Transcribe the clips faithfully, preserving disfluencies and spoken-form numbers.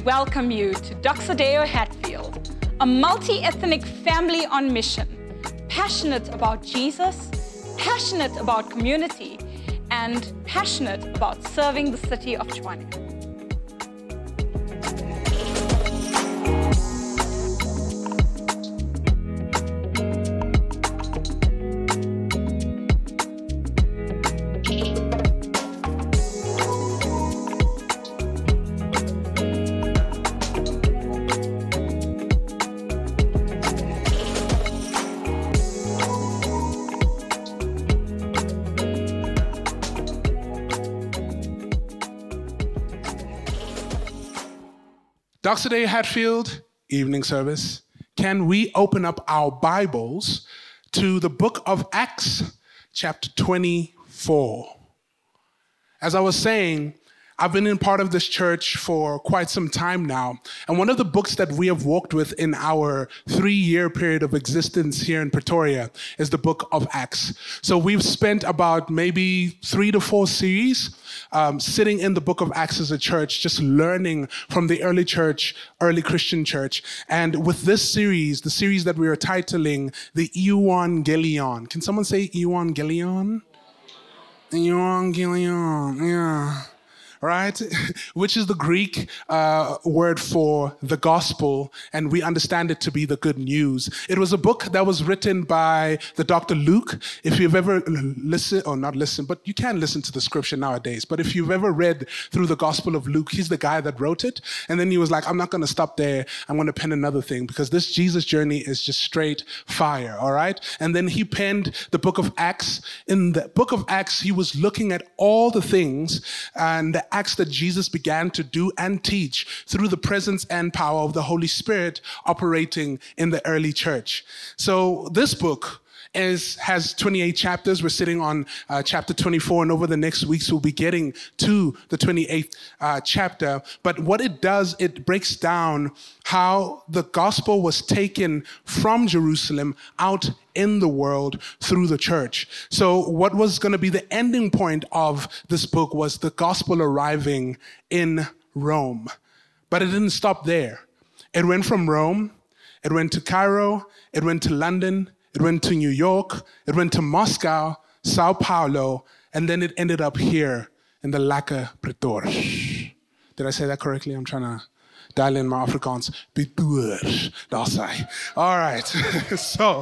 welcome you to Doxa Deo Hatfield, a multi-ethnic family on mission, passionate about Jesus, passionate about community, and passionate about serving the city of Tshwane. Doxa Deo Hatfield, evening service. Can we open up our Bibles to the book of Acts, chapter twenty-four? As I was saying, I've been in part of this church for quite some time now. And one of the books that we have walked with in our three-year period of existence here in Pretoria is the book of Acts. So we've spent about maybe three to four series um, sitting in the book of Acts as a church, just learning from the early church, early Christian church. And with this series, the series that we are titling, the Euangelion. Can someone say Euangelion? Euangelion, yeah. Right? Which is the Greek uh, word for the gospel, and we understand it to be the good news. It was a book that was written by the Doctor Luke. If you've ever listened, or not listened, but you can listen to the scripture nowadays, but if you've ever read through the Gospel of Luke, he's the guy that wrote it, and then he was like, I'm not going to stop there, I'm going to pen another thing, because this Jesus journey is just straight fire, all right? And then he penned the book of Acts. In the book of Acts, he was looking at all the things and the acts that Jesus began to do and teach through the presence and power of the Holy Spirit operating in the early church. So this book is, has twenty-eight chapters. We're sitting on uh, chapter twenty-four, and over the next weeks we'll be getting to the twenty-eighth uh, chapter. But what it does, it breaks down how the gospel was taken from Jerusalem out in the world through the church. So what was going to be the ending point of this book was the gospel arriving in Rome. But it didn't stop there. It went from Rome, it went to Cairo, it went to London, it went to New York, it went to Moscow, Sao Paulo, and then it ended up here in the Lekker Pretoria. Did I say that correctly? I'm trying to dial in my Afrikaans. Pretoria, that's right. All right. so,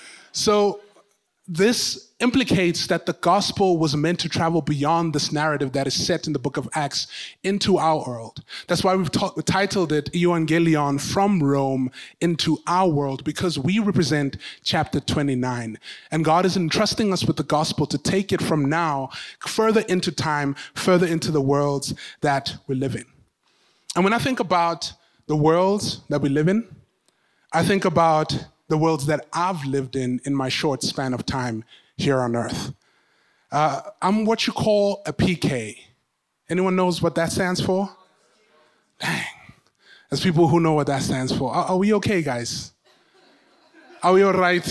so this implicates that the gospel was meant to travel beyond this narrative that is set in the book of Acts into our world. That's why we've ta- titled it Euangelion, from Rome into our world, because we represent chapter twenty-nine. And God is entrusting us with the gospel to take it from now further into time, further into the worlds that we live in. And when I think about the worlds that we live in, I think about the worlds that I've lived in in my short span of time here on earth. Uh, I'm what you call a P K. Anyone knows what that stands for? Dang. There's people who know what that stands for. Are, are we okay, guys? Are we all right?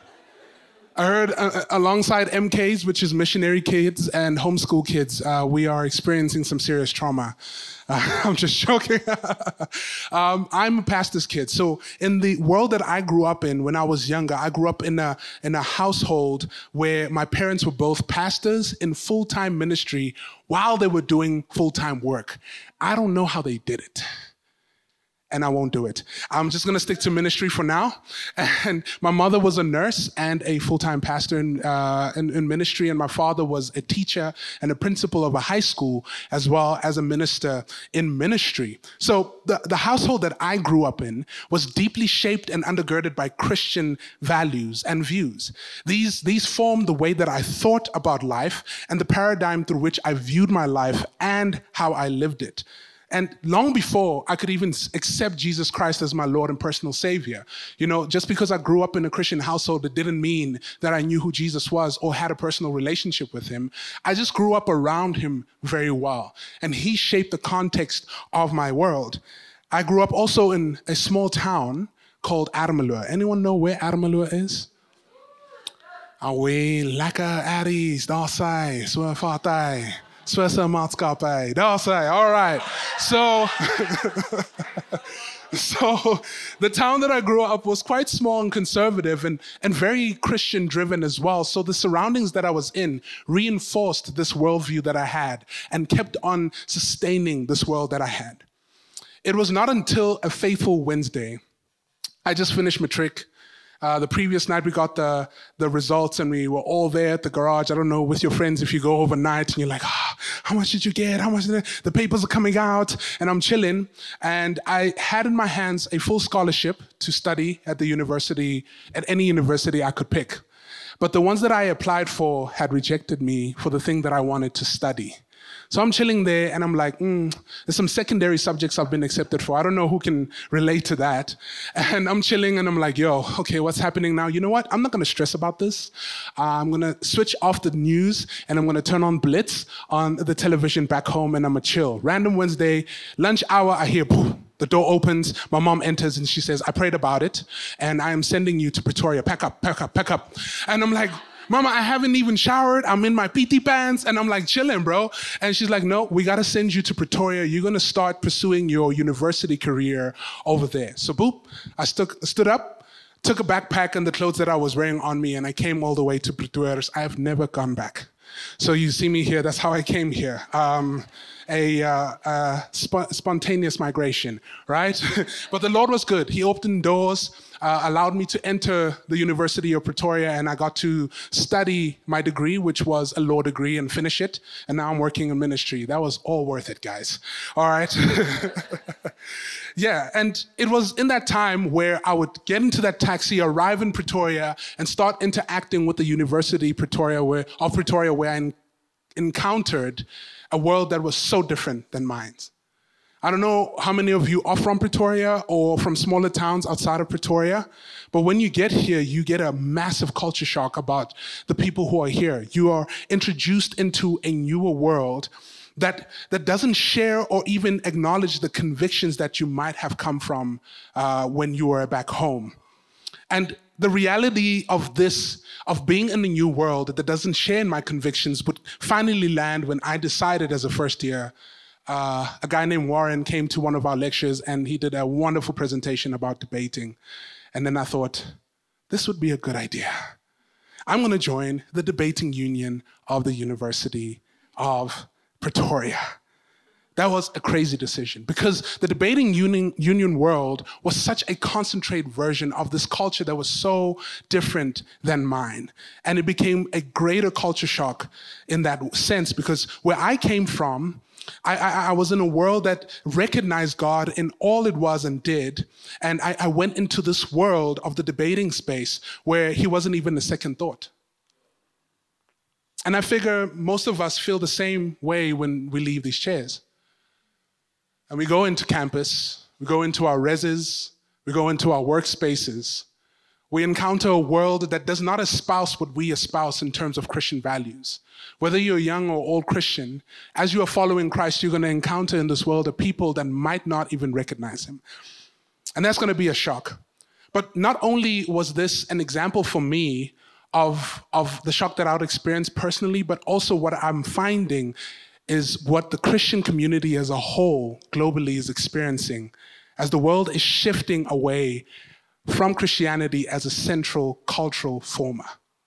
I heard uh, alongside M Ks, which is missionary kids and homeschool kids, uh, we are experiencing some serious trauma. Uh, I'm just joking. um, I'm a pastor's kid. So in the world that I grew up in when I was younger, I grew up in a, in a household where my parents were both pastors in full-time ministry while they were doing full-time work. I don't know how they did it. And I won't do it. I'm just going to stick to ministry for now. And my mother was a nurse and a full-time pastor in, uh, in, in ministry, and my father was a teacher and a principal of a high school, as well as a minister in ministry. So the, the household that I grew up in was deeply shaped and undergirded by Christian values and views. These, these formed the way that I thought about life and the paradigm through which I viewed my life and how I lived it. And long before I could even accept Jesus Christ as my Lord and personal Savior, you know, just because I grew up in a Christian household, it didn't mean that I knew who Jesus was or had a personal relationship with him. I just grew up around him very well, and he shaped the context of my world. I grew up also in a small town called Ermelo. Anyone know where Ermelo is? Awe, lekker Aries, daar sy, so vaartuig. Swessa Maatskappij. That's right. All right. So, so the town that I grew up was quite small and conservative and, and very Christian driven as well. So the surroundings that I was in reinforced this worldview that I had and kept on sustaining this world that I had. It was not until a fateful Wednesday, I just finished matric. Uh, the previous night we got the, the results and we were all there at the garage. I don't know, with your friends, if you go overnight and you're like, oh, how much did you get? How much did it? The papers are coming out and I'm chilling. And I had in my hands a full scholarship to study at the university, at any university I could pick. But the ones that I applied for had rejected me for the thing that I wanted to study. So I'm chilling there and I'm like, mm, there's some secondary subjects I've been accepted for. I don't know who can relate to that. And I'm chilling and I'm like, yo, okay, what's happening now? You know what? I'm not going to stress about this. Uh, I'm going to switch off the news and I'm going to turn on Blitz on the television back home and I'm going to chill. Random Wednesday, lunch hour, I hear, poof. The door opens, my mom enters and she says, I prayed about it and I am sending you to Pretoria. Pack up, pack up, pack up. And I'm like, Mama, I haven't even showered. I'm in my P T pants and I'm like chilling, bro. And she's like, no, we got to send you to Pretoria. You're going to start pursuing your university career over there. So boop, I stuck, stood up, took a backpack and the clothes that I was wearing on me and I came all the way to Pretoria. I have never gone back. So you see me here, that's how I came here. Um, a uh, uh, sp- spontaneous migration, right? But the Lord was good. He opened doors, uh, allowed me to enter the University of Pretoria, and I got to study my degree, which was a law degree, and finish it. And now I'm working in ministry. That was all worth it, guys. All right? Yeah, and it was in that time where I would get into that taxi, arrive in Pretoria, and start interacting with the University Pretoria where, of Pretoria, where I en- encountered a world that was so different than mine. I don't know how many of you are from Pretoria or from smaller towns outside of Pretoria, but when you get here, you get a massive culture shock about the people who are here. You are introduced into a newer world that, that doesn't share or even acknowledge the convictions that you might have come from uh, when you were back home. And the reality of this, of being in a new world that doesn't share in my convictions would finally land when I decided as a first year, uh, a guy named Warren came to one of our lectures and he did a wonderful presentation about debating. And then I thought, this would be a good idea. I'm gonna join the debating union of the University of Pretoria. That was a crazy decision because the debating union, union world was such a concentrated version of this culture that was so different than mine. And it became a greater culture shock in that sense because where I came from, I, I, I was in a world that recognized God in all it was and did. And I, I went into this world of the debating space where he wasn't even a second thought. And I figure most of us feel the same way when we leave these chairs. And we go into campus, we go into our reses, we go into our workspaces. We encounter a world that does not espouse what we espouse in terms of Christian values. Whether you're young or old Christian, as you are following Christ, you're going to encounter in this world a people that might not even recognize him. And that's going to be a shock. But not only was this an example for me of, of the shock that I would experience personally, but also what I'm finding is what the Christian community as a whole globally is experiencing as the world is shifting away from Christianity as a central cultural former.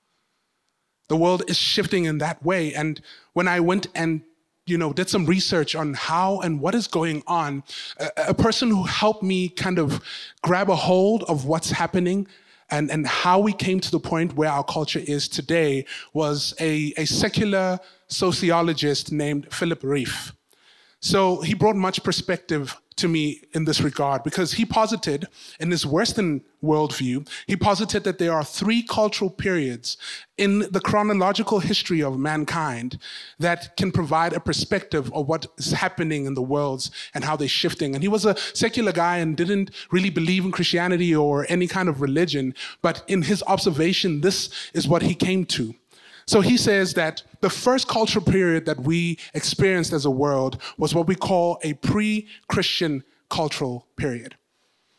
The world is shifting in that way. And when I went and you know, did some research on how and what is going on, a, a person who helped me kind of grab a hold of what's happening and, and how we came to the point where our culture is today was a, a secular sociologist named Philip Rieff. So he brought much perspective to me in this regard because he posited in his Western worldview, he posited that there are three cultural periods in the chronological history of mankind that can provide a perspective of what is happening in the worlds and how they're shifting. And he was a secular guy and didn't really believe in Christianity or any kind of religion, but in his observation, this is what he came to. So he says that the first cultural period that we experienced as a world was what we call a pre-Christian cultural period.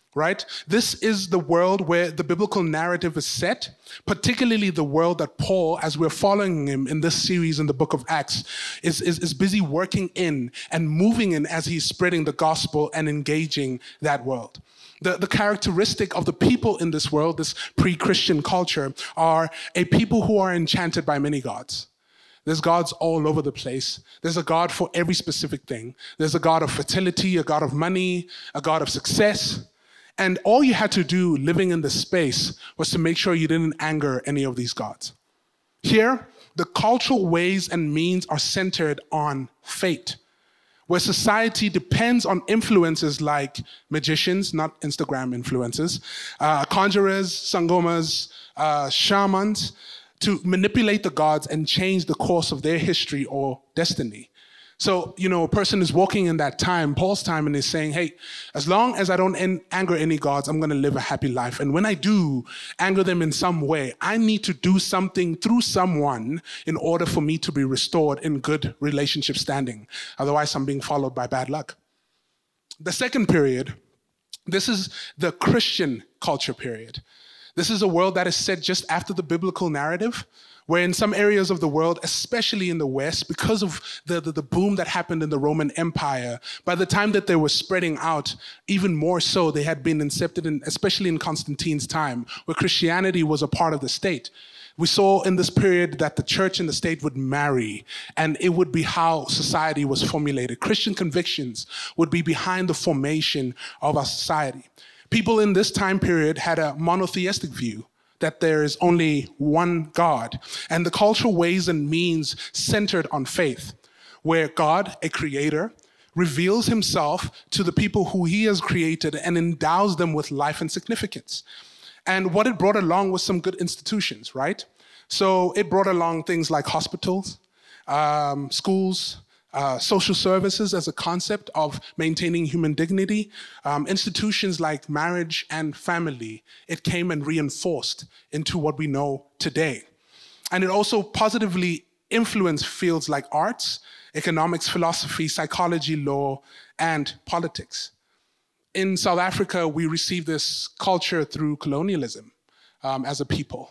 right? This is the world where the biblical narrative is set, particularly the world that Paul, as we're following him in this series in the book of Acts, is, is, is busy working in and moving in as he's spreading the gospel and engaging that world. The, the characteristic of the people in this world, this pre-Christian culture, are a people who are enchanted by many gods. There's gods all over the place. There's a God for every specific thing. There's a God of fertility, a God of money, a God of success. And all you had to do living in this space was to make sure you didn't anger any of these gods. Here, the cultural ways and means are centered on fate, where society depends on influences like magicians, not Instagram influencers, uh, conjurers, sangomas, uh, shamans, to manipulate the gods and change the course of their history or destiny. So, you know, a person is walking in that time, Paul's time, and is saying, hey, as long as I don't en- anger any gods, I'm going to live a happy life. And when I do anger them in some way, I need to do something through someone in order for me to be restored in good relationship standing. Otherwise, I'm being followed by bad luck. The second period, this is the Christian culture period. This is a world that is set just after the biblical narrative, where in some areas of the world, especially in the West, because of the, the, the boom that happened in the Roman Empire, by the time that they were spreading out, even more so, they had been incepted, in, especially in Constantine's time, where Christianity was a part of the state. We saw in this period that the church and the state would marry, and it would be how society was formulated. Christian convictions would be behind the formation of our society. People in this time period had a monotheistic view, that there is only one God, and the cultural ways and means centered on faith, where God, a creator, reveals himself to the people who he has created and endows them with life and significance. And what it brought along was some good institutions, right? So it brought along things like hospitals, um, schools, Uh, social services as a concept of maintaining human dignity, um, institutions like marriage and family, it came and reinforced into what we know today. And it also positively influenced fields like arts, economics, philosophy, psychology, law, and politics. In South Africa, we received this culture through colonialism um, as a people.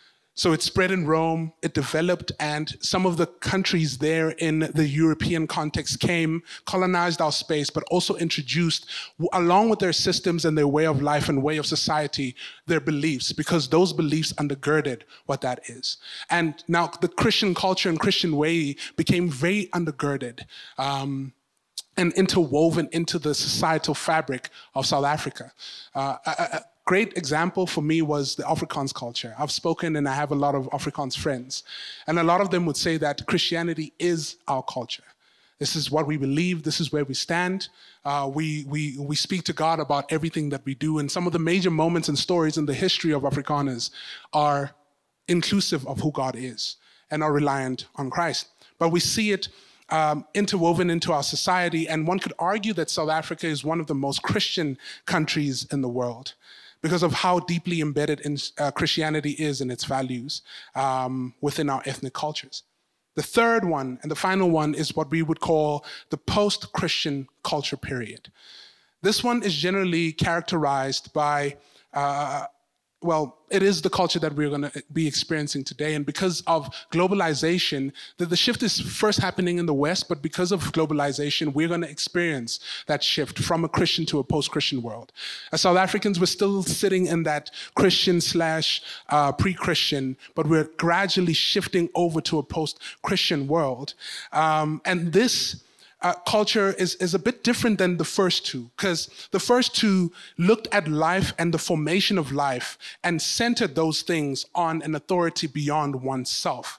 So it spread in Rome, it developed, and some of the countries there in the European context came, colonized our space, but also introduced, along with their systems and their way of life and way of society, their beliefs, because those beliefs undergirded what that is. And now the Christian culture and Christian way became very undergirded um, and interwoven into the societal fabric of South Africa. Uh, I, I, Great example for me was the Afrikaans culture. I've spoken and I have a lot of Afrikaans friends. And a lot of them would say that Christianity is our culture. This is what we believe. This is where we stand. Uh, we, we, we speak to God about everything that we do. And some of the major moments and stories in the history of Afrikaners are inclusive of who God is and are reliant on Christ. But we see it um, interwoven into our society. And one could argue that South Africa is one of the most Christian countries in the world, because of how deeply embedded in, uh, Christianity is in its values um, within our ethnic cultures. The third one, and the final one, is what we would call the post-Christian culture period. This one is generally characterized by, uh, well, it is the culture that we're going to be experiencing today. And because of globalization, the, the shift is first happening in the West, but because of globalization, we're going to experience that shift from a Christian to a post-Christian world. As South Africans, we're still sitting in that Christian slash uh, pre-Christian, but we're gradually shifting over to a post-Christian world. Um, and this Uh, culture is, is a bit different than the first two, because the first two looked at life and the formation of life and centered those things on an authority beyond oneself.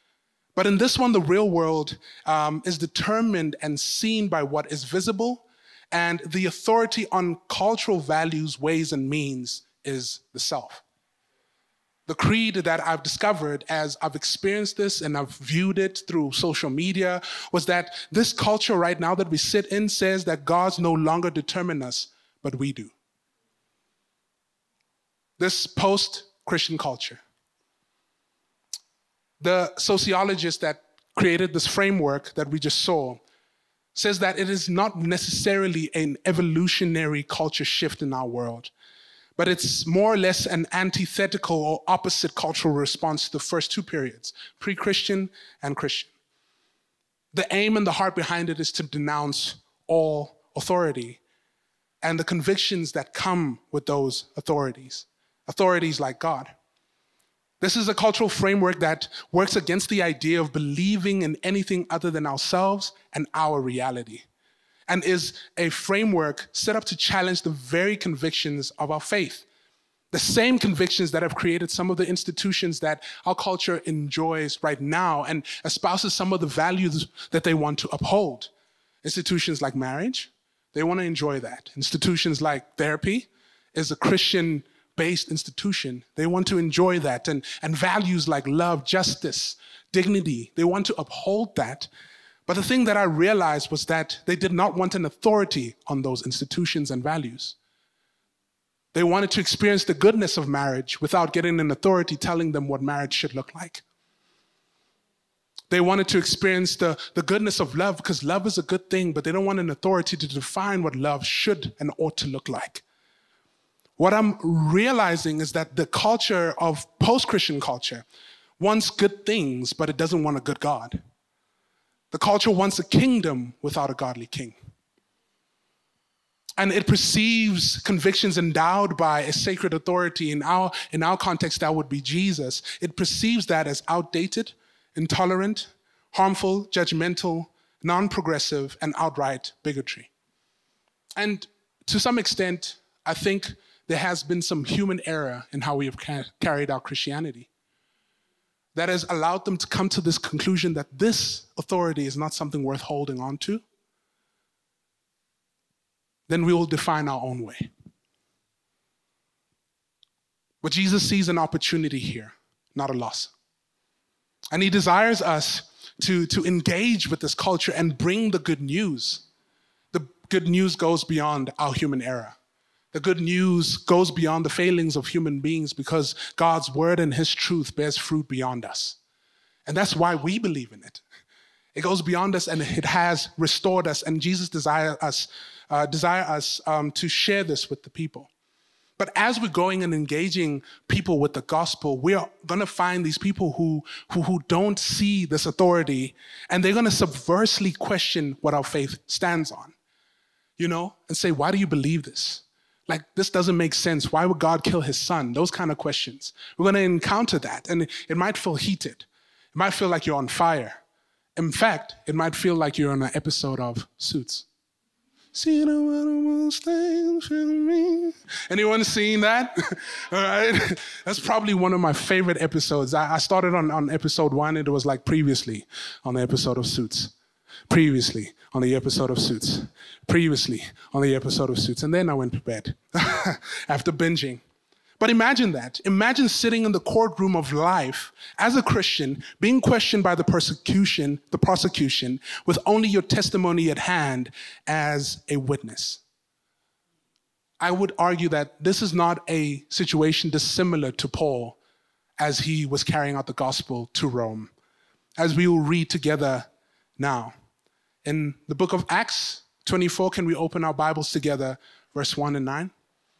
But in this one, the real world um, is determined and seen by what is visible, and the authority on cultural values, ways, and means is the self. The creed that I've discovered as I've experienced this and I've viewed it through social media was that this culture right now that we sit in says that gods no longer determine us, but we do. This post-Christian culture. The sociologist that created this framework that we just saw says that it is not necessarily an evolutionary culture shift in our world, but it's more or less an antithetical or opposite cultural response to the first two periods, pre-Christian and Christian. The aim and the heart behind it is to denounce all authority and the convictions that come with those authorities, authorities like God. This is a cultural framework that works against the idea of believing in anything other than ourselves and our reality, and is a framework set up to challenge the very convictions of our faith, the same convictions that have created some of the institutions that our culture enjoys right now and espouses some of the values that they want to uphold. Institutions like marriage, they want to enjoy that. Institutions like therapy is a Christian-based institution. They want to enjoy that. And, and values like love, justice, dignity, they want to uphold that. But the thing that I realized was that they did not want an authority on those institutions and values. They wanted to experience the goodness of marriage without getting an authority telling them what marriage should look like. They wanted to experience the, the goodness of love because love is a good thing, but they don't want an authority to define what love should and ought to look like. What I'm realizing is that the culture of post-Christian culture wants good things, but it doesn't want a good God. The culture wants a kingdom without a godly king. And it perceives convictions endowed by a sacred authority. In our, in our context, that would be Jesus. It perceives that as outdated, intolerant, harmful, judgmental, non-progressive, and outright bigotry. And to some extent, I think there has been some human error in how we have ca- carried out Christianity that has allowed them to come to this conclusion that this authority is not something worth holding on to. Then we will define our own way. But Jesus sees an opportunity here, not a loss. And he desires us to, to engage with this culture and bring the good news. The good news goes beyond our human error. The good news goes beyond the failings of human beings because God's word and his truth bears fruit beyond us. And that's why we believe in it. It goes beyond us and it has restored us. And Jesus desires us, uh, desire us um, to share this with the people. But as we're going and engaging people with the gospel, we are going to find these people who, who, who don't see this authority, and they're going to subversely question what our faith stands on, you know, and say, why do you believe this? Like, this doesn't make sense. Why would God kill his son? Those kind of questions. We're going to encounter that, and it, it might feel heated. It might feel like you're on fire. In fact, it might feel like you're on an episode of Suits. See the most things in me. Anyone seen that? All right. That's probably one of my favorite episodes. I, I started on, on episode one, and it was like previously on the episode of Suits. Previously on the episode of Suits. Previously on the episode of Suits. And then I went to bed after binging. But imagine that. Imagine sitting in the courtroom of life as a Christian, being questioned by the persecution, the prosecution, with only your testimony at hand as a witness. I would argue that this is not a situation dissimilar to Paul as he was carrying out the gospel to Rome, as we will read together now. In the book of Acts twenty-four, can we open our Bibles together, verse one and nine?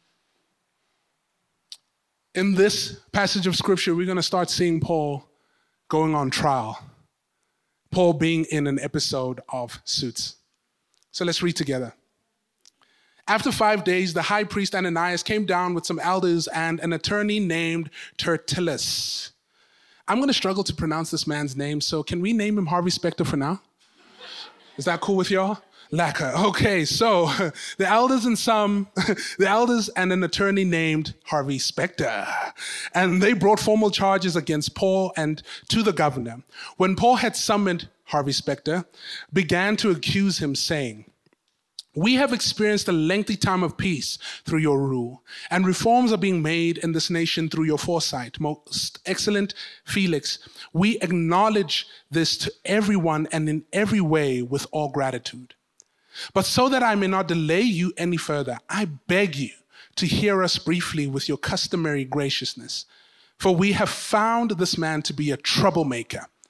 In this passage of scripture, we're going to start seeing Paul going on trial. Paul being in an episode of Suits. So let's read together. After five days, the high priest Ananias came down with some elders and an attorney named Tertullus. I'm going to struggle to pronounce this man's name, so can we name him Harvey Specter for now? Is that cool with y'all? Lacquer. Okay, so the elders and some, the elders and an attorney named Harvey Specter, and they brought formal charges against Paul and to the governor. When Paul had summoned Harvey Specter, began to accuse him, saying, "We have experienced a lengthy time of peace through your rule, and reforms are being made in this nation through your foresight. Most excellent Felix, we acknowledge this to everyone and in every way with all gratitude. But so that I may not delay you any further, I beg you to hear us briefly with your customary graciousness. For we have found this man to be a troublemaker,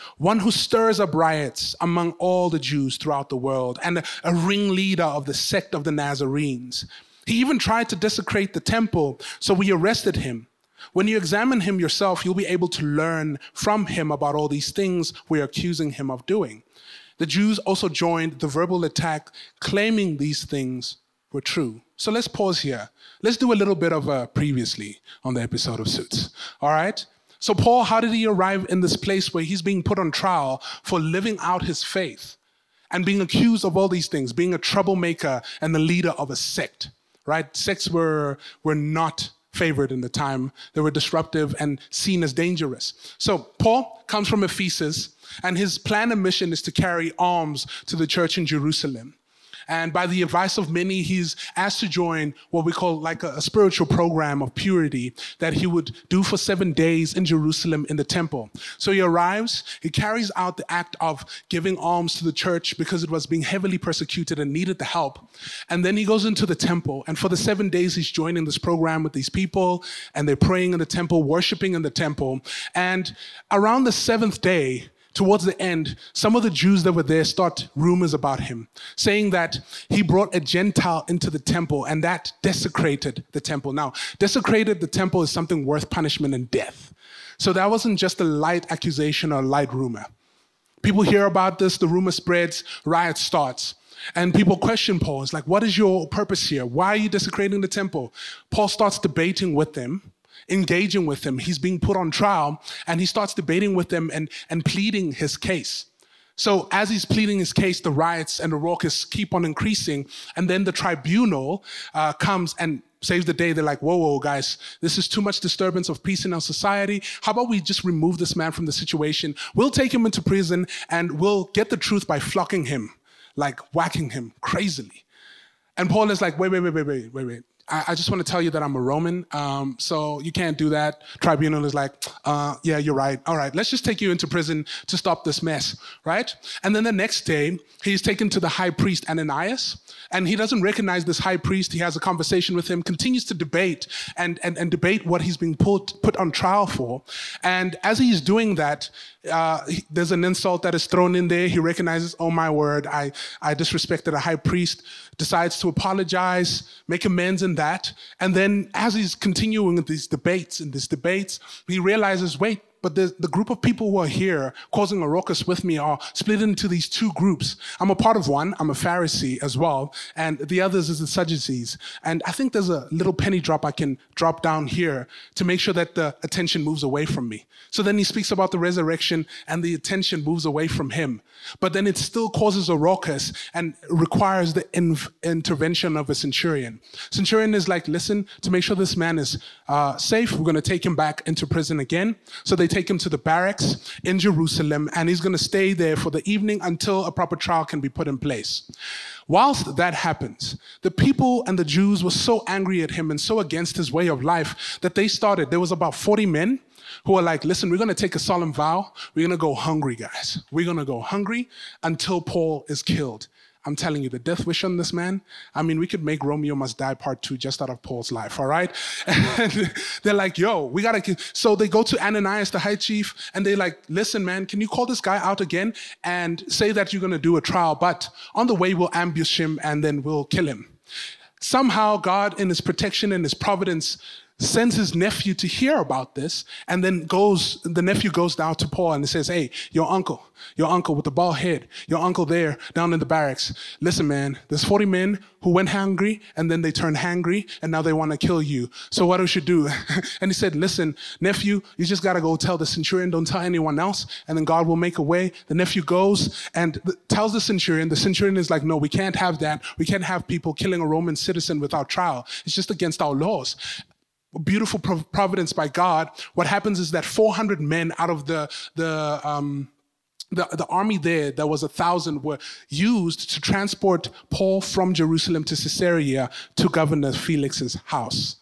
one who stirs up riots among all the Jews throughout the world, and a, a ringleader of the sect of the Nazarenes. He even tried to desecrate the temple, so we arrested him. When you examine him yourself, you'll be able to learn from him about all these things we're accusing him of doing. The Jews also joined the verbal attack, claiming these things were true. So let's pause here. Let's do a little bit of a previously on the episode of Suits. All right? So Paul, how did he arrive in this place where he's being put on trial for living out his faith and being accused of all these things, being a troublemaker and the leader of a sect, right? Sects were, were not favored in the time. They were disruptive and seen as dangerous. So Paul comes from Ephesus, and his plan and mission is to carry alms to the church in Jerusalem. And by the advice of many, he's asked to join what we call like a, a spiritual program of purity that he would do for seven days in Jerusalem in the temple. So he arrives, he carries out the act of giving alms to the church because it was being heavily persecuted and needed the help. And then he goes into the temple. And for the seven days, he's joining this program with these people, and they're praying in the temple, worshiping in the temple. And around the seventh day, towards the end, some of the Jews that were there start rumors about him, saying that he brought a Gentile into the temple, and that desecrated the temple. Now, desecrated the temple is something worth punishment and death. So that wasn't just a light accusation or a light rumor. People hear about this, the rumor spreads, riot starts. And people question Paul. It's like, what is your purpose here? Why are you desecrating the temple? Paul starts debating with them, engaging with them. He's being put on trial, and he starts debating with them and, and pleading his case. So as he's pleading his case, the riots and the raucous keep on increasing, and then the tribunal uh, comes and saves the day. They're like, whoa, whoa, guys, this is too much disturbance of peace in our society. How about we just remove this man from the situation? We'll take him into prison, and we'll get the truth by flocking him, like whacking him crazily. And Paul is like, wait, wait, wait, wait, wait, wait, wait. I just want to tell you that I'm a Roman, um, so you can't do that. Tribunal is like, uh, yeah, you're right. All right, let's just take you into prison to stop this mess, right? And then the next day, he's taken to the high priest Ananias, and he doesn't recognize this high priest. He has a conversation with him, continues to debate and, and, and debate what he's being put, put on trial for. And as he's doing that, uh, he, there's an insult that is thrown in there. He recognizes, oh my word, I, I disrespected a high priest, decides to apologize, make amends in that. And then as he's continuing with these debates and these debates, he realizes, wait, but the, the group of people who are here causing a ruckus with me are split into these two groups. I'm a part of one, I'm a Pharisee as well, and the others is the Sadducees. And I think there's a little penny drop I can drop down here to make sure that the attention moves away from me. So then he speaks about the resurrection, and the attention moves away from him. But then it still causes a ruckus and requires the in- intervention of a centurion. Centurion is like, listen, to make sure this man is uh, safe, we're going to take him back into prison again. So they take him to the barracks in Jerusalem, and he's going to stay there for the evening until a proper trial can be put in place. Whilst that happens, the people and the Jews were so angry at him and so against his way of life that they started, there was about forty men who are like, listen, we're going to take a solemn vow. We're going to go hungry, guys. We're going to go hungry until Paul is killed. I'm telling you, the death wish on this man, I mean, we could make Romeo Must Die Part Two just out of Paul's life, all right? And they're like, yo, we got to... So they go to Ananias, the high chief, and they're like, listen, man, can you call this guy out again and say that you're going to do a trial, but on the way we'll ambush him and then we'll kill him. Somehow God, in his protection and his providence, sends his nephew to hear about this, and then goes, the nephew goes down to Paul and says, hey, your uncle, your uncle with the bald head, your uncle there down in the barracks. Listen, man, there's forty men who went hungry, and then they turned hangry, and now they want to kill you. So what we should do? And he said, listen, nephew, you just got to go tell the centurion, don't tell anyone else, and then God will make a way. The nephew goes and th- tells the centurion. The centurion is like, no, we can't have that. We can't have people killing a Roman citizen without trial. It's just against our laws. Beautiful providence by God. What happens is that four hundred men out of the the um, the, the army there, there was a thousand, were used to transport Paul from Jerusalem to Caesarea to Governor Felix's house.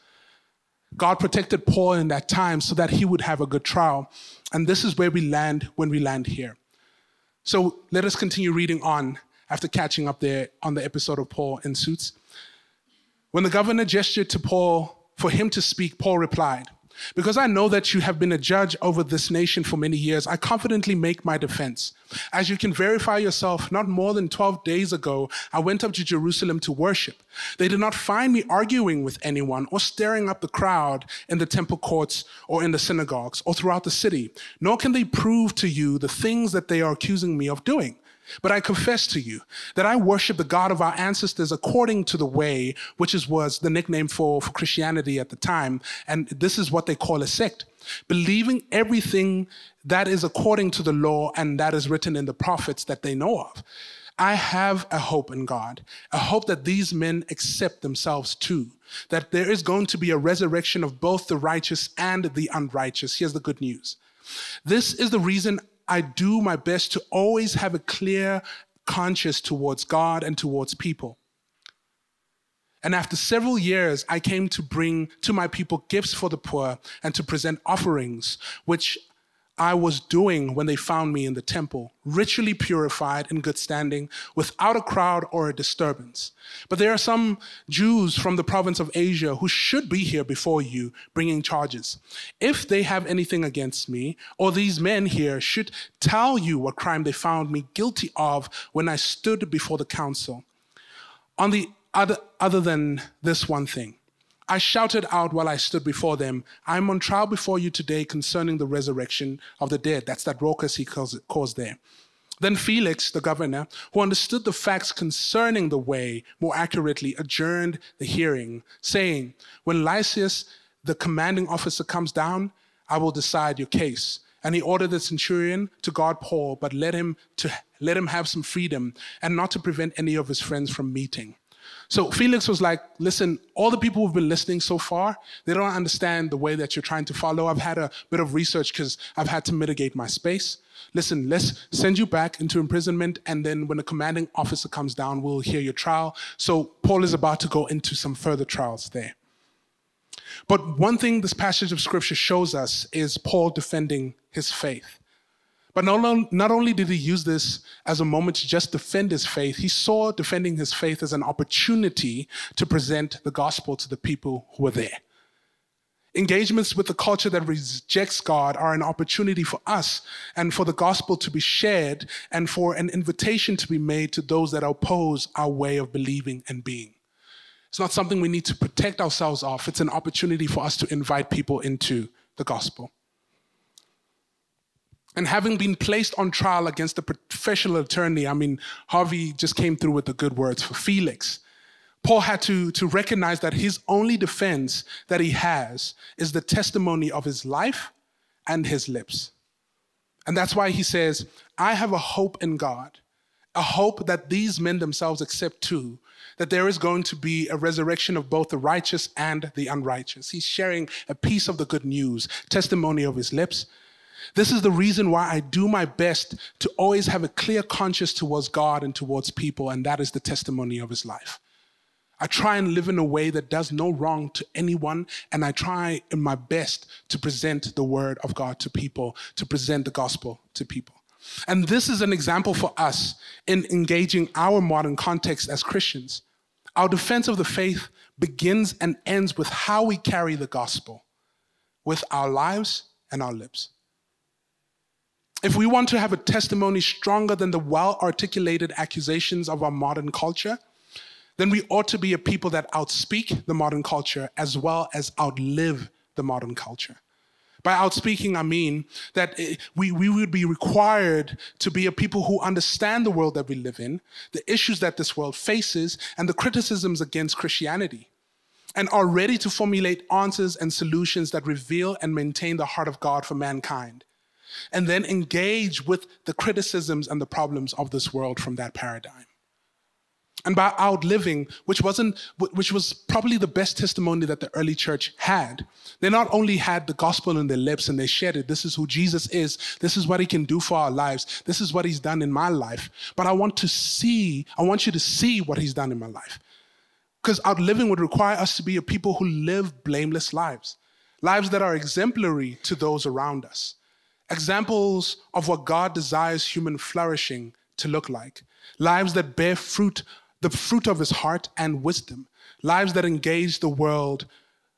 God protected Paul in that time so that he would have a good trial. And this is where we land when we land here. So let us continue reading on after catching up there on the episode of Paul in Suits. When the governor gestured to Paul for him to speak, Paul replied, Because I know that you have been a judge over this nation for many years, I confidently make my defense. As you can verify yourself, not more than twelve days ago, I went up to Jerusalem to worship. They did not find me arguing with anyone or stirring up the crowd in the temple courts or in the synagogues or throughout the city, nor can they prove to you the things that they are accusing me of doing. But I confess to you that I worship the God of our ancestors according to the way, which is, was the nickname for, for Christianity at the time. And this is what they call a sect. Believing everything that is according to the law and that is written in the prophets that they know of. I have a hope in God, a hope that these men accept themselves too, that there is going to be a resurrection of both the righteous and the unrighteous. Here's the good news. This is the reason I do my best to always have a clear conscience towards God and towards people. And after several years, I came to bring to my people gifts for the poor and to present offerings, which I was doing when they found me in the temple, ritually purified in good standing, without a crowd or a disturbance. But there are some Jews from the province of Asia who should be here before you, bringing charges. If they have anything against me, or these men here should tell you what crime they found me guilty of when I stood before the council. On the other, other than this one thing, I shouted out while I stood before them, I am on trial before you today concerning the resurrection of the dead. That's that raucous he caused there. Then Felix, the governor, who understood the facts concerning the way more accurately, adjourned the hearing, saying, when Lysias, the commanding officer, comes down, I will decide your case. And he ordered the centurion to guard Paul, but let him, to, let him have some freedom and not to prevent any of his friends from meeting. So Felix was like, listen, all the people who've been listening so far, they don't understand the way that you're trying to follow. I've had a bit of research because I've had to mitigate my space. Listen, let's send you back into imprisonment, and then when the commanding officer comes down, we'll hear your trial. So Paul is about to go into some further trials there. But one thing this passage of scripture shows us is Paul defending his faith. But not, not only did he use this as a moment to just defend his faith, he saw defending his faith as an opportunity to present the gospel to the people who were there. Engagements with the culture that rejects God are an opportunity for us and for the gospel to be shared and for an invitation to be made to those that oppose our way of believing and being. It's not something we need to protect ourselves of. It's an opportunity for us to invite people into the gospel. And having been placed on trial against a professional attorney, I mean, Harvey just came through with the good words for Felix. Paul had to, to recognize that his only defense that he has is the testimony of his life and his lips. And that's why he says, I have a hope in God, a hope that these men themselves accept too, that there is going to be a resurrection of both the righteous and the unrighteous. He's sharing a piece of the good news, testimony of his lips. This is the reason why I do my best to always have a clear conscience towards God and towards people, and that is the testimony of his life. I try and live in a way that does no wrong to anyone, and I try in my best to present the word of God to people, to present the gospel to people. And this is an example for us in engaging our modern context as Christians. Our defense of the faith begins and ends with how we carry the gospel, with our lives and our lips. If we want to have a testimony stronger than the well-articulated accusations of our modern culture, then we ought to be a people that outspeak the modern culture as well as outlive the modern culture. By outspeaking, I mean that we, we would be required to be a people who understand the world that we live in, the issues that this world faces, and the criticisms against Christianity, and are ready to formulate answers and solutions that reveal and maintain the heart of God for mankind, and then engage with the criticisms and the problems of this world from that paradigm. And by outliving, which wasn't, which was probably the best testimony that the early church had. They not only had the gospel in their lips and they shared it. This is who Jesus is. This is what he can do for our lives. This is what he's done in my life. But I want to see, I want you to see what he's done in my life. Because outliving would require us to be a people who live blameless lives. Lives that are exemplary to those around us. Examples of what God desires human flourishing to look like. Lives that bear fruit, the fruit of his heart and wisdom. Lives that engage the world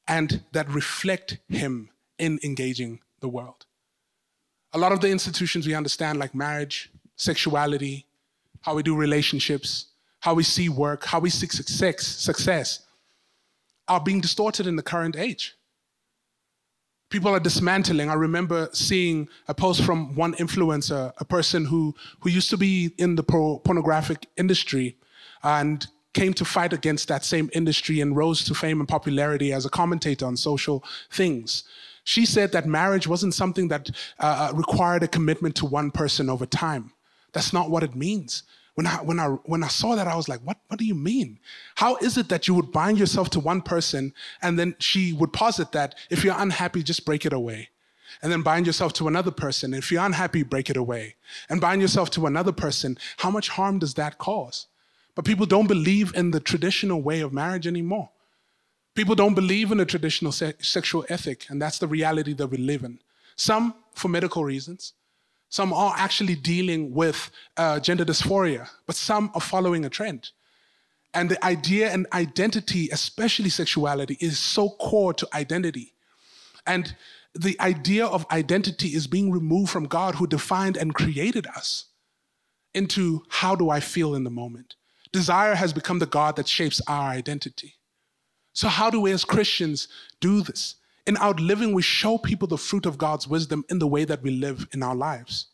and that reflect him in engaging the world. A lot of the institutions we understand, like marriage, sexuality, how we do relationships, how we see work, how we seek success, success, are being distorted in the current age. People are dismantling. I remember seeing a post from one influencer, a person who, who used to be in the pro- pornographic industry and came to fight against that same industry and rose to fame and popularity as a commentator on social things. She said that marriage wasn't something that uh, required a commitment to one person over time. That's not what it means. When I, when I, when I saw that, I was like, what, what do you mean? How is it that you would bind yourself to one person and then she would posit that if you're unhappy, just break it away? And then bind yourself to another person. If you're unhappy, break it away. And bind yourself to another person. How much harm does that cause? But people don't believe in the traditional way of marriage anymore. People don't believe in a traditional se- sexual ethic, and that's the reality that we live in. Some for medical reasons. Some are actually dealing with uh, gender dysphoria, but some are following a trend. And the idea and identity, especially sexuality, is so core to identity. And the idea of identity is being removed from God, who defined and created us, into how do I feel in the moment. Desire has become the God that shapes our identity. So how do we as Christians do this? In our living, we show people the fruit of God's wisdom in the way that we live in our lives.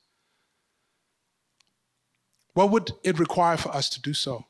What would it require for us to do so?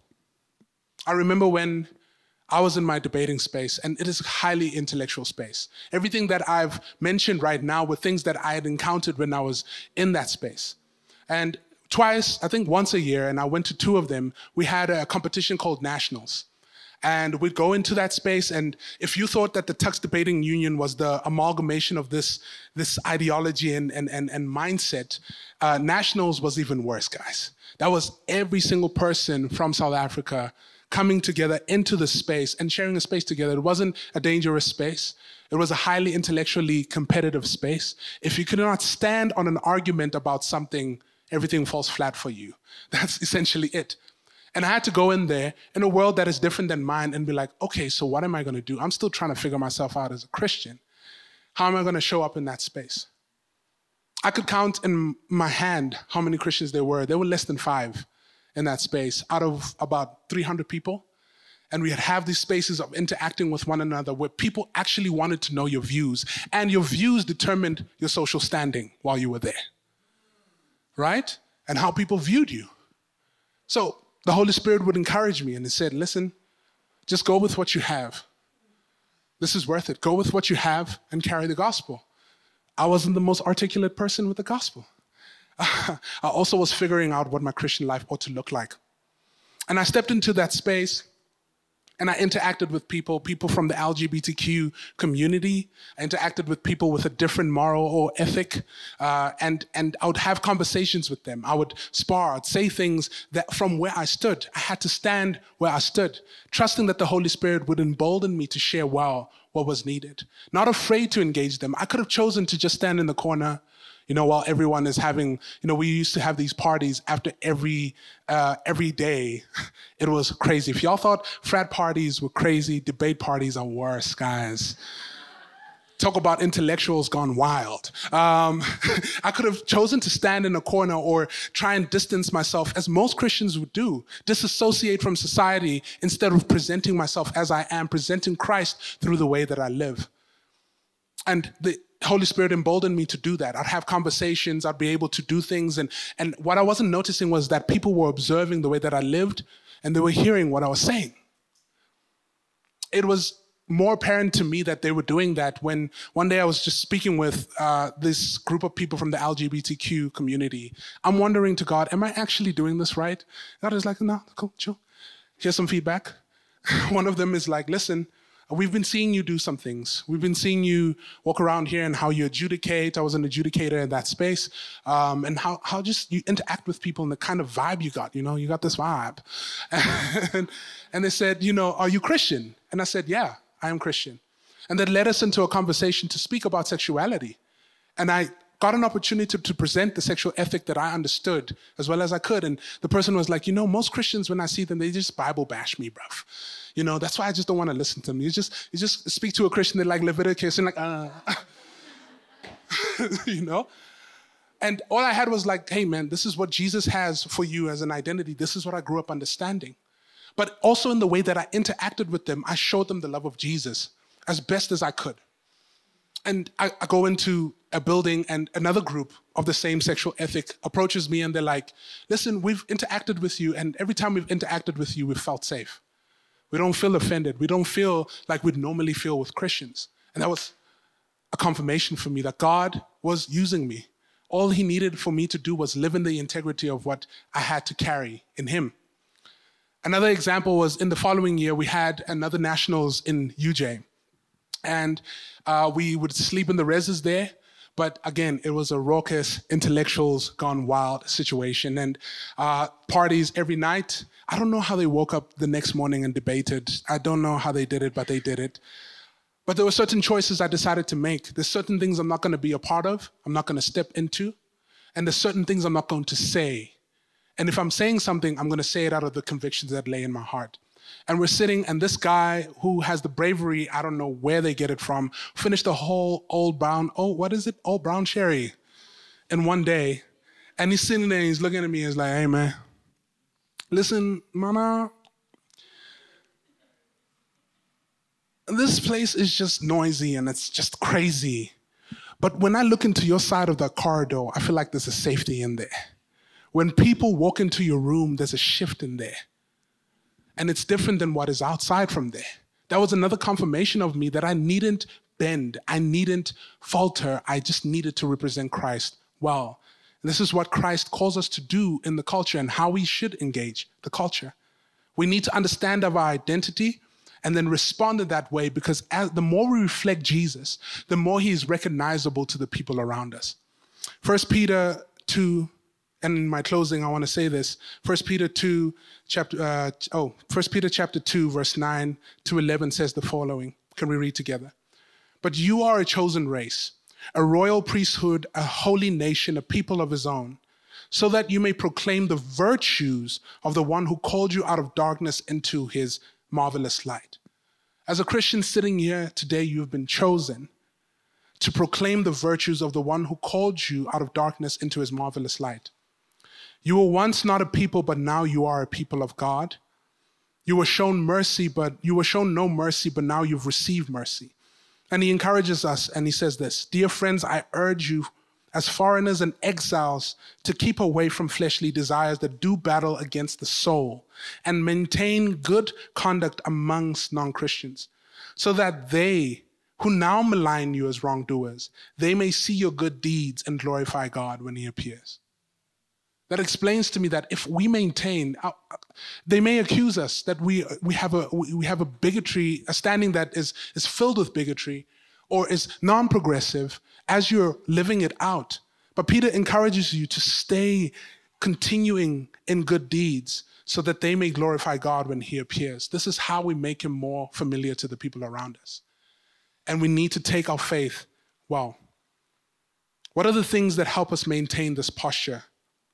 I remember when I was in my debating space, and it is a highly intellectual space. Everything that I've mentioned right now were things that I had encountered when I was in that space. And twice, I think once a year, and I went to two of them, we had a competition called Nationals. And we'd go into that space, and if you thought that the Tux Debating Union was the amalgamation of this, this ideology and, and, and, and mindset, uh, Nationals was even worse, guys. That was every single person from South Africa coming together into the space and sharing a space together. It wasn't a dangerous space. It was a highly intellectually competitive space. If you could not stand on an argument about something, everything falls flat for you. That's essentially it. And I had to go in there in a world that is different than mine and be like, okay, so what am I going to do? I'm still trying to figure myself out as a Christian. How am I going to show up in that space? I could count in my hand how many Christians there were. There were less than five in that space out of about three hundred people. And we had have these spaces of interacting with one another where people actually wanted to know your views. And your views determined your social standing while you were there. Right? And how people viewed you. So the Holy Spirit would encourage me and it said, listen, just go with what you have. This is worth it. Go with what you have and carry the gospel. I wasn't the most articulate person with the gospel. I also was figuring out what my Christian life ought to look like. And I stepped into that space and I interacted with people, people from the L G B T Q community. I interacted with people with a different moral or ethic, uh, and, and I would have conversations with them. I would spar, I'd say things that from where I stood. I had to stand where I stood, trusting that the Holy Spirit would embolden me to share well what was needed. Not afraid to engage them. I could have chosen to just stand in the corner, you know, while everyone is having, you know, we used to have these parties after every uh, every day. It was crazy. If y'all thought frat parties were crazy, debate parties are worse, guys. Talk about intellectuals gone wild. Um, I could have chosen to stand in a corner or try and distance myself, as most Christians would do, disassociate from society instead of presenting myself as I am, presenting Christ through the way that I live. And the Holy Spirit emboldened me to do that. I'd have conversations, I'd be able to do things. And, and what I wasn't noticing was that people were observing the way that I lived and they were hearing what I was saying. It was more apparent to me that they were doing that when one day I was just speaking with uh, this group of people from the L G B T Q community. I'm wondering to God, am I actually doing this right? God is like, no, cool, chill. Here's some feedback. One of them is like, listen, we've been seeing you do some things. We've been seeing you walk around here and how you adjudicate. I was an adjudicator in that space. Um, and how, how just you interact with people and the kind of vibe you got, you know, you got this vibe. and, and they said, you know, are you Christian? And I said, yeah, I am Christian. And that led us into a conversation to speak about sexuality. And I got an opportunity to, to present the sexual ethic that I understood as well as I could. And the person was like, you know, most Christians, when I see them, they just Bible bash me, bruv. You know, that's why I just don't want to listen to them. You just, you just speak to a Christian, they're like Leviticus and like, uh, you know? And all I had was like, hey man, this is what Jesus has for you as an identity. This is what I grew up understanding. But also in the way that I interacted with them, I showed them the love of Jesus as best as I could. And I, I go into a building and another group of the same sexual ethic approaches me and they're like, listen, we've interacted with you, and every time we've interacted with you, we've felt safe. We don't feel offended. We don't feel like we'd normally feel with Christians. And that was a confirmation for me that God was using me. All he needed for me to do was live in the integrity of what I had to carry in him. Another example was in the following year, we had another nationals in U J. And uh, we would sleep in the reses there. But again, it was a raucous, intellectuals gone wild situation. And uh, parties every night. I don't know how they woke up the next morning and debated. I don't know how they did it, but they did it. But there were certain choices I decided to make. There's certain things I'm not going to be a part of. I'm not going to step into. And there's certain things I'm not going to say. And if I'm saying something, I'm going to say it out of the convictions that lay in my heart. And we're sitting, and this guy who has the bravery, I don't know where they get it from, finished the whole Old Brown, oh, what is it? Old Brown Sherry in one day. And he's sitting there and he's looking at me and he's like, hey, man, listen, mana, this place is just noisy and it's just crazy. But when I look into your side of the corridor, I feel like there's a safety in there. When people walk into your room, there's a shift in there. And it's different than what is outside from there. That was another confirmation of me that I needn't bend. I needn't falter. I just needed to represent Christ well. And this is what Christ calls us to do in the culture and how we should engage the culture. We need to understand our identity and then respond in that way, because as the more we reflect Jesus, the more he is recognizable to the people around us. First Peter two, and in my closing, I want to say this. First Peter two, chapter uh, oh, First Peter chapter two, verse nine to eleven says the following. Can we read together? But you are a chosen race, a royal priesthood, a holy nation, a people of his own, so that you may proclaim the virtues of the one who called you out of darkness into his marvelous light. As a Christian sitting here today, you have been chosen to proclaim the virtues of the one who called you out of darkness into his marvelous light. You were once not a people, but now you are a people of God. You were shown mercy, but you were shown no mercy, but now you've received mercy. And he encourages us, and he says this, dear friends, I urge you as foreigners and exiles to keep away from fleshly desires that do battle against the soul and maintain good conduct amongst non-Christians, so that they who now malign you as wrongdoers, they may see your good deeds and glorify God when he appears. That explains to me that if we maintain, uh, they may accuse us that we we have a we have a bigotry, a standing that is is filled with bigotry, or is non-progressive as you're living it out. But Peter encourages you to stay continuing in good deeds so that they may glorify God when he appears. This is how we make him more familiar to the people around us. And we need to take our faith well. What are the things that help us maintain this posture?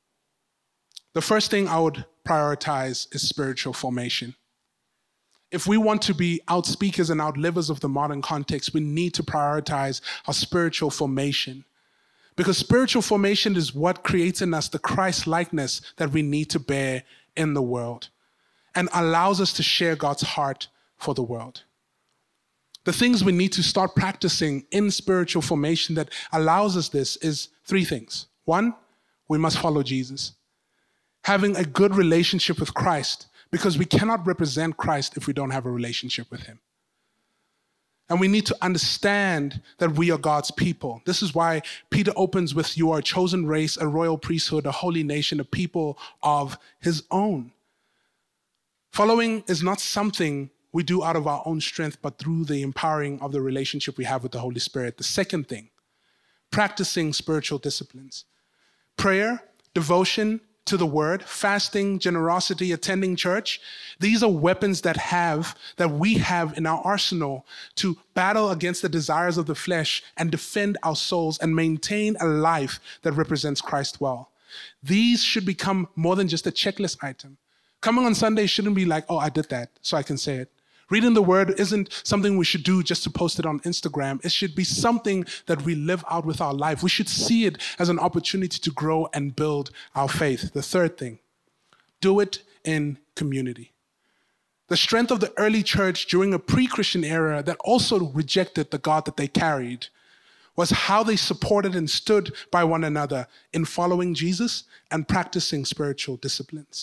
The first thing I would prioritize is spiritual formation. If we want to be outspeakers and outlivers of the modern context, we need to prioritize our spiritual formation. Because spiritual formation is what creates in us the Christ-likeness that we need to bear in the world and allows us to share God's heart for the world. The things we need to start practicing in spiritual formation that allows us this is three things. One, we must follow Jesus. Having a good relationship with Christ, because we cannot represent Christ if we don't have a relationship with him. And we need to understand that we are God's people. This is why Peter opens with, you are a chosen race, a royal priesthood, a holy nation, a people of his own. Following is not something we do out of our own strength, but through the empowering of the relationship we have with the Holy Spirit. The second thing, practicing spiritual disciplines. Prayer, devotion, to the word, fasting, generosity, attending church. These are weapons that have, that we have in our arsenal to battle against the desires of the flesh and defend our souls and maintain a life that represents Christ well. These should become more than just a checklist item. Coming on Sunday shouldn't be like, oh, I did that, so I can say it. Reading the word isn't something we should do just to post it on Instagram. It should be something that we live out with our life. We should see it as an opportunity to grow and build our faith. The third thing, do it in community. The strength of the early church during a pre-Christian era that also rejected the God that they carried was how they supported and stood by one another in following Jesus and practicing spiritual disciplines.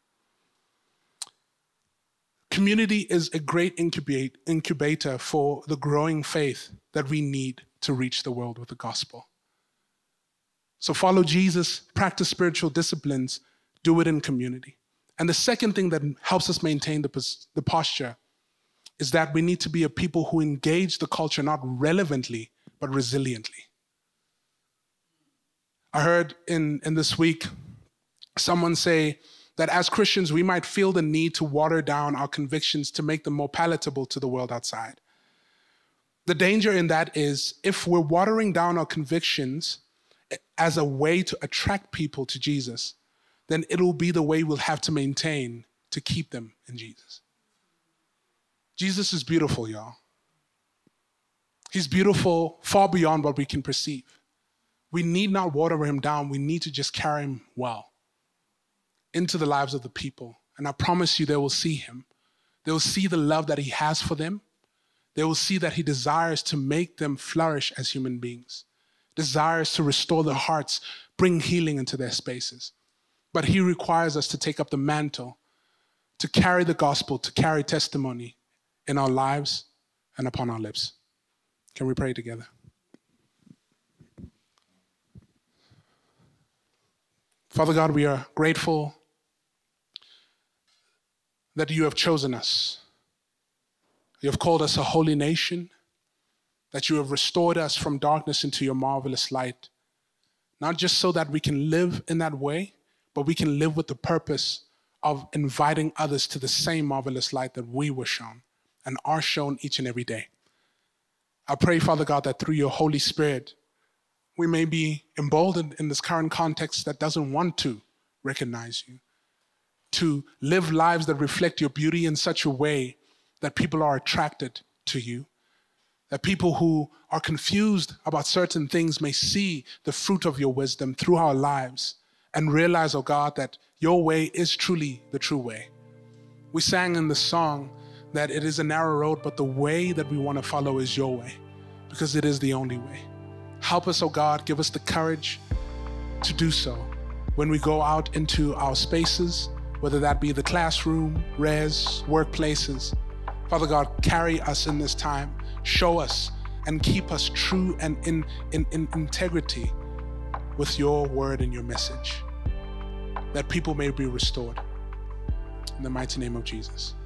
Community is a great incubate, incubator for the growing faith that we need to reach the world with the gospel. So follow Jesus, practice spiritual disciplines, do it in community. And the second thing that helps us maintain the, the posture is that we need to be a people who engage the culture not relevantly, but resiliently. I heard in, in this week someone say that as Christians, we might feel the need to water down our convictions to make them more palatable to the world outside. The danger in that is if we're watering down our convictions as a way to attract people to Jesus, then it'll be the way we'll have to maintain to keep them in Jesus. Jesus is beautiful, y'all. He's beautiful far beyond what we can perceive. We need not water him down. We need to just carry him well into the lives of the people. And I promise you, they will see him. They will see the love that he has for them. They will see that he desires to make them flourish as human beings, desires to restore their hearts, bring healing into their spaces. But he requires us to take up the mantle, to carry the gospel, to carry testimony in our lives and upon our lips. Can we pray together? Father God, we are grateful that you have chosen us. You have called us a holy nation, that you have restored us from darkness into your marvelous light, not just so that we can live in that way, but we can live with the purpose of inviting others to the same marvelous light that we were shown and are shown each and every day. I pray, Father God, that through your Holy Spirit, we may be emboldened in this current context that doesn't want to recognize you, to live lives that reflect your beauty in such a way that people are attracted to you, that people who are confused about certain things may see the fruit of your wisdom through our lives and realize, oh God, that your way is truly the true way. We sang in the song that it is a narrow road, but the way that we want to follow is your way, because it is the only way. Help us, oh God, give us the courage to do so when we go out into our spaces, whether that be the classroom, res, workplaces. Father God, carry us in this time, show us and keep us true and in, in, in integrity with your word and your message, that people may be restored. In the mighty name of Jesus.